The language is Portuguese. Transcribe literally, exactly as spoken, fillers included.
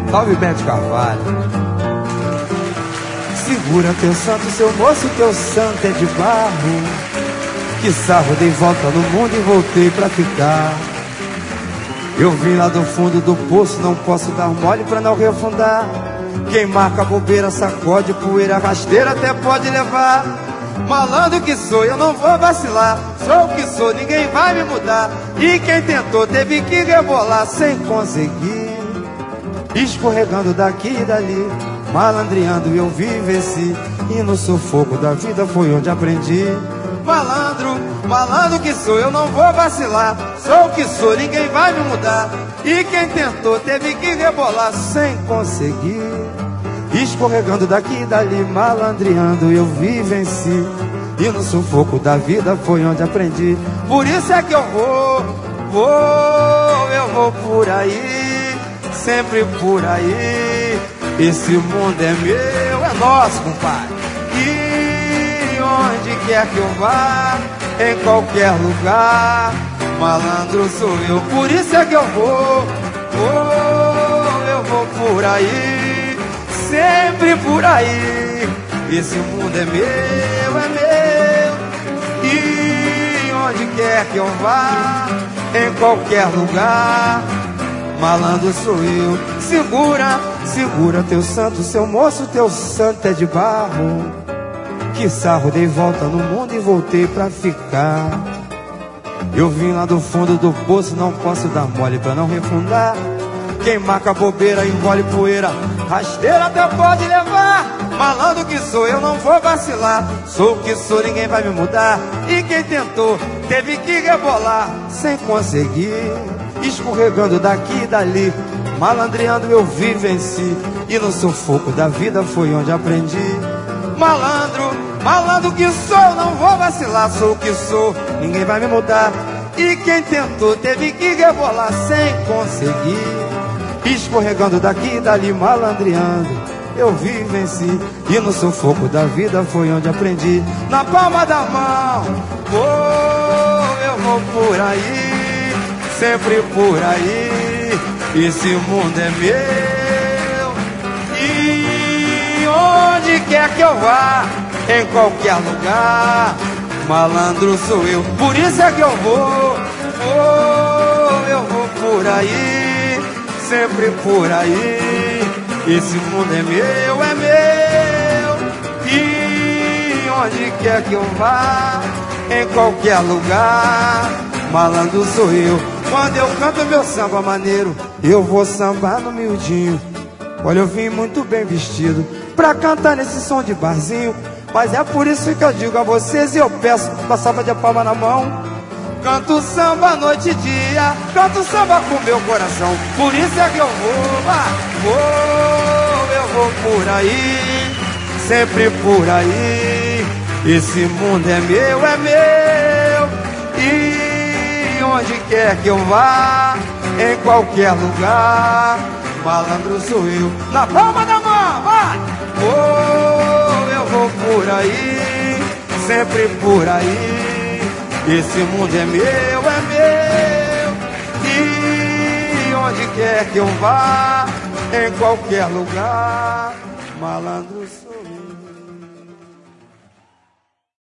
Salve Bete Carvalho. Segura teu santo, seu moço, teu santo é de barro. Que sarro, dei volta no mundo e voltei pra ficar. Eu vim lá do fundo do poço, não posso dar mole pra não refundar. Quem marca a bobeira sacode, poeira rasteira até pode levar. Malandro que sou, eu não vou vacilar. Sou o que sou, ninguém vai me mudar. E quem tentou teve que rebolar sem conseguir. Escorregando daqui e dali, malandreando eu vi e venci. E no sufoco da vida foi onde aprendi. Malandro, malandro que sou, eu não vou vacilar. Sou o que sou, ninguém vai me mudar. E quem tentou teve que rebolar sem conseguir. Escorregando daqui e dali, malandreando eu vi e venci. E no sufoco da vida foi onde aprendi. Por isso é que eu vou, vou, eu vou por aí, sempre por aí. Esse mundo é meu, é nosso, compadre. E onde quer que eu vá, em qualquer lugar, malandro sou eu. Por isso é que eu vou, vou, eu vou por aí, sempre por aí. Esse mundo é meu, é meu. E onde quer que eu vá, em qualquer lugar, malandro sou eu. Segura, segura teu santo, seu moço, teu santo é de barro. Que sarro, dei volta no mundo e voltei pra ficar. Eu vim lá do fundo do poço, não posso dar mole pra não refundar. Quem marca bobeira engole poeira, rasteira até pode levar. Malandro que sou, eu não vou vacilar. Sou o que sou, ninguém vai me mudar. E quem tentou teve que rebolar sem conseguir. Escorregando daqui e dali, malandreando eu vi e venci. E no sufoco da vida foi onde aprendi. Malandro, malandro que sou, não vou vacilar. Sou o que sou, ninguém vai me mudar. E quem tentou teve que rebolar sem conseguir. Escorregando daqui e dali, malandreando eu vi e venci. E no sufoco da vida foi onde aprendi. Na palma da mão, vou, eu vou por aí, sempre por aí. Esse mundo é meu. E onde quer que eu vá, em qualquer lugar, malandro sou eu. Por isso é que eu vou, vou, eu vou por aí, sempre por aí. Esse mundo é meu, é meu. E onde quer que eu vá, em qualquer lugar, malandro sou eu. Quando eu canto meu samba maneiro, eu vou sambar no miudinho. Olha, eu vim muito bem vestido pra cantar nesse som de barzinho. Mas é por isso que eu digo a vocês e eu peço uma salva de palma na mão. Canto samba noite e dia, canto samba com meu coração. Por isso é que eu vou, ah, vou, eu vou por aí, sempre por aí. Esse mundo é meu, é meu. E onde quer que eu vá, em qualquer lugar, malandro sou eu. Na palma da mão, vai! Vou, eu vou por aí, sempre por aí. Esse mundo é meu, é meu. E onde quer que eu vá, em qualquer lugar, malandro sou eu.